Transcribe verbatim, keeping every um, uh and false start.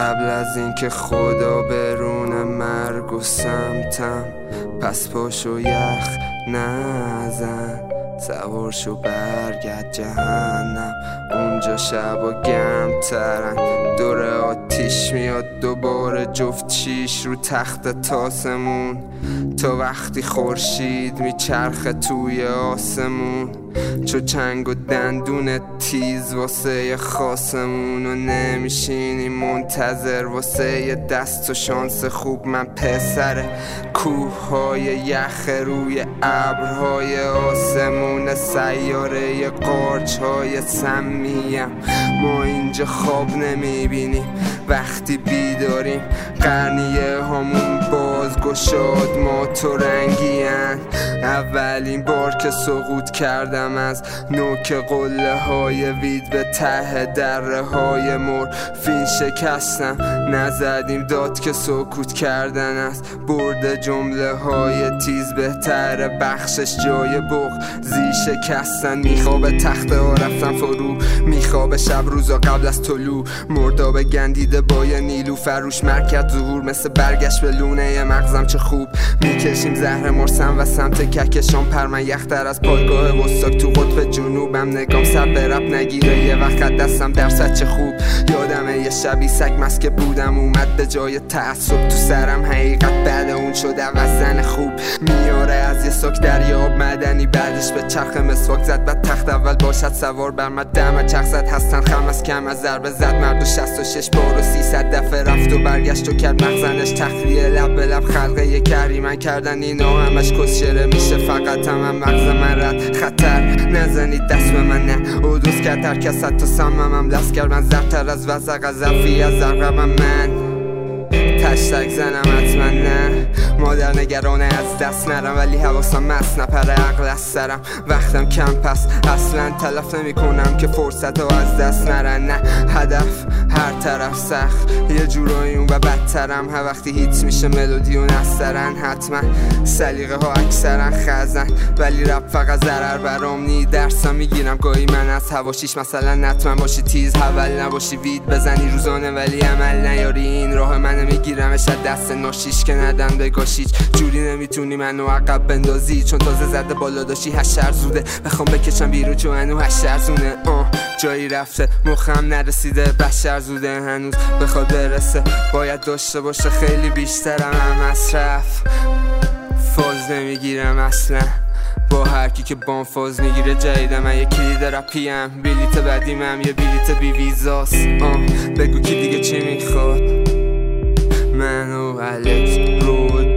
قبل از اینکه خدا برونه مرگ و سمتم، پس پاشو یخ نزن، سوار شو برگرد جهنم، اونجا شبا گرم ترن، دور آتیش میاد دوباره جفت شیش رو تخت تاسمون، تا وقتی خورشید میچرخه توی آسمون، چو چنگ و دندون تیز واسه خاصمون، و نمیشینی منتظر واسه یه دست و شانس خوب. من پسر کوههای یخ روی ابرهای آسمون، سیاره قارچهای سمیم. ما اینجا خواب نمیبینیم وقتی بیداریم، قرنیه همون باز گشاد ما تو رنگین. اولین بار که سقوط کردم از نوک قله های وید به ته دره های مورفین شکستم، نزدیم داد که سکوت کردن است، برد جمله های تیز بهتر بخشش جای بغضی شکستن. میخواب تخت ها رفتم فرو، میخواب شب روزا قبل از طلوع، مرداب گندیده با یه نیلو فروش مرکز ظهور، مثل برگشت به لونه مغزم چه خوب. میکشیم زهر مرسم و سمت کهکشان پر، من یختر از پایگاه وستاک تو قطب جنوبم، نگام سر به رب نگیره یه وقت دستم درصد چه خوب. یادمه یه شبی سگ مسکه بودم اومد به جای تعصب تو سرم، حقیقت بعد اون شد وزن خوب. میاره از یه ساک دریاب مدنی، بعدش به چرخ مسواک زد، بعد تخت اول باشد سوار بر من دم چرخ زد، هستن خم از کم از ضربه زد مرد و شست و شش بار و سیصد دفعه رفت و برگشت و کرد مخزنش تخلیه، لب به لب خلقه یه کریمن کردن اینا همش کسشره میشه، فقط هم, هم مغز من رد خطر نزنید دست به من نه، او دوست کرد هر کس حتی سممم لست کرد، من زرتر از وزق از ظرفی از زرقبم من تشتک زنم حتما نه، مادر نگرانه از دست نرم، ولی حواسم مست نپره عقل از سرم، وقتم کم پس اصلا تلف نمی کنم که فرصت ها از دست نرن، نه هدف هر طرف سخت یه جورایی اون و بدترم، هر وقتی هیت میشه ملودی و نسترن، حتما سلیقه ها اکثرا خزن، ولی رپ فقط ضرر برام نی، درسم میگیرم گاهی من از هواشیش، مثلا نتمن باشی تیز حول نباشی وید بزنی روزانه ولی عمل نیاری، این راه من میگیرمش از دست ناشیش که ندن بگاش، هیچ جوری نمیتونی منو عقب بندازی، چون تازه زده بالا داشتی هشتر زوده، بخوام بکشم بیرون چون هنو هشتر زونه، آه جایی رفته مخم نرسیده، بشر زوده هنوز بخواد برسه، باید داشته باشه خیلی بیشترم هم مصرف، فاز نمیگیرم اصلا با هر کی که بام فاز میگیره جدیده، من یه کلید رپیم، بلیت بعدیمم یه بلیت بی ویزاست، آه بگو کی دیگه چی میخواد، منو الکس رود